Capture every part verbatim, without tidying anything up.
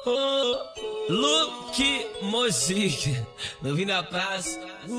Oh, Luke Music, no vim da praça.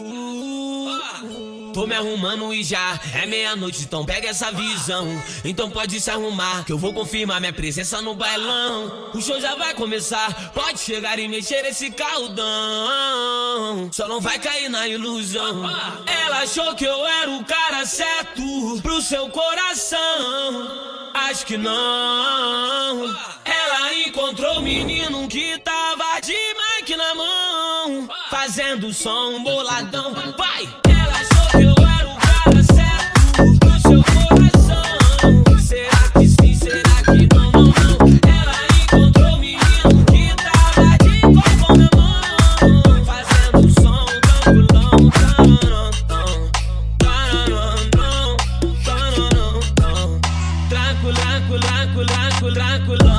Uh, tô me arrumando e já é meia-noite, então pega essa visão. Então pode se arrumar, que eu vou confirmar minha presença no bailão. O show já vai começar, pode chegar e mexer esse caldão. Só não vai cair na ilusão. Ela achou que eu era o cara certo pro seu coração. Acho que não. Ela encontrou o menino que tava de mic na mão, fazendo som boladão. Vai! Ela achou que eu era o cara certo pro seu coração. Será que sim? Será que não? Não, não. Ela encontrou o menino que tava de copo na mão, fazendo som tranquilão. Tranquilo, tranquilo, tranquilo.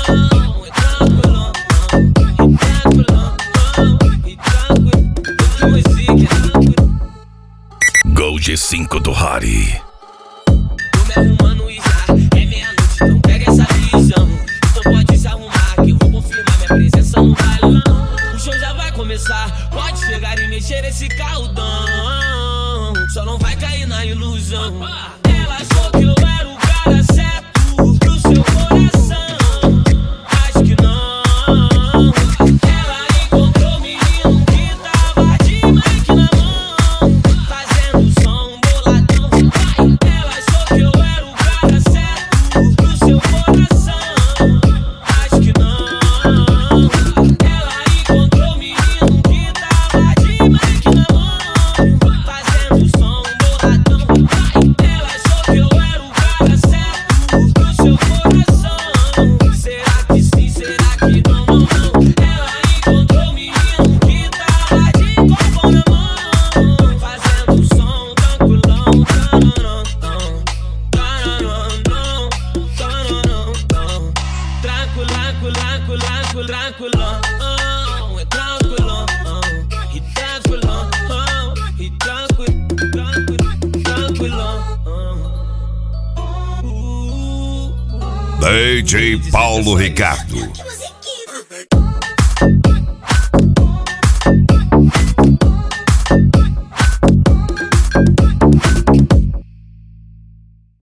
Gol G cinco do Harry. Tô me arrumando e já é meia-noite, então pega essa visão. Então pode se arrumar, que eu vou confirmar minha presença no bailão. O show já vai começar, pode chegar e mexer esse caldão. Só não vai cair na ilusão. Ela achou que eu era o cara certo pro seu coração. Acho que não. Ela encontrou o menino que tava de mic na mão, fazendo som boladão. Vai! Ela achou que eu era o cara certo pro seu coração. Acho que não. Ela encontrou o menino que tava de mic na mão, fazendo som boladão. Vai! Ela achou que eu era o cara certo pro seu coração. Será que sim? Será que não? Não, não. Ela encontrou o menino que tava de copo na mão, fazendo som tranquilão. Tranquilo, tranquilo, tranquilo, tranquilão. É tranquilão. E tranquilão. E tranquilo, tranquilo, tranquilão. D J Paulo Ricardo.